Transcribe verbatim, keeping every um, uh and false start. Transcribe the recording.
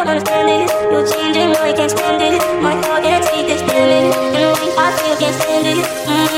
don't understand it. You're changing, I can't stand it. My heart can't take this, stand it. And the way I feel, can't stand it. Mm.